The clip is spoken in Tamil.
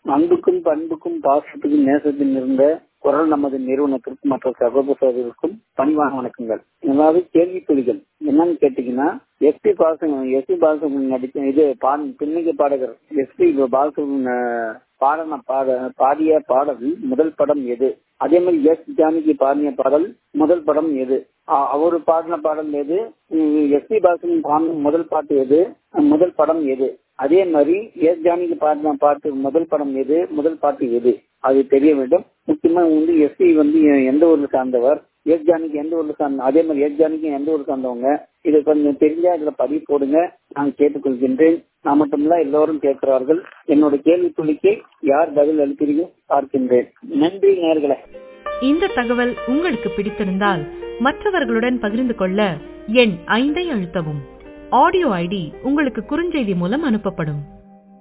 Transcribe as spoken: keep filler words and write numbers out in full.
அன்புக்கும் பண்புக்கும் பாசத்துக்கும் நேசத்தில் இருந்த குரல் நமது நிறுவனத்திற்கு மற்ற சகோதர சகோதரருக்கும் பணிவான வணக்கங்கள். அதாவது கேள்வி புலிகள் என்னன்னு கேட்டீங்கன்னா, S P Balasubramaniam S P Balasubramaniam நடித்த இது பின்னணி பாடகர் எஸ் பி பாலசுப்ரமணியம் பாடன பாட பாடிய பாடல் முதல் படம் எது? அதே மாதிரி எஸ் ஜானகி பாடிய பாடல் முதல் படம் எது? அவரு பாடின பாடல் எது? எஸ் பி பாலசுப்ரமணியம் பாடின முதல் பாட்டு எது? முதல் படம் எது? அதே மாதிரி எஸ் ஜானகி பாடின பாட்டு முதல் படம் எது? முதல் பாட்டு எது? அது தெரிய வேண்டும். முக்கியமா வந்து எஸ்பி வந்து எந்த ஊர்ல சார்ந்தவர், எஸ் ஜானகி எந்த ஊர்ல சார்ந்த, அதே மாதிரி எஸ் ஜானகி எந்த ஊர்ல சார்ந்தவங்க, இது கொஞ்சம் தெரிஞ்சா இதுல பதிவு போடுங்க, நான் கேட்டுக்கொள்கின்றேன். நான் மட்டுமில்ல எல்லோரும் கேட்கிறார்கள். என்னோட கேள்வி துளிக்கு யார் பதில் அளிக்கிறீங்க பார்க்கின்றேன். நன்றி நேயர்களே. இந்த தகவல் உங்களுக்கு பிடித்திருந்தால் மற்றவர்களுடன் பகிர்ந்து கொள்ள எண் ஐந்தை அழுத்தவும். ஆடியோ ஐடி உங்களுக்கு குறுஞ்செய்தி மூலம் அனுப்பப்படும்.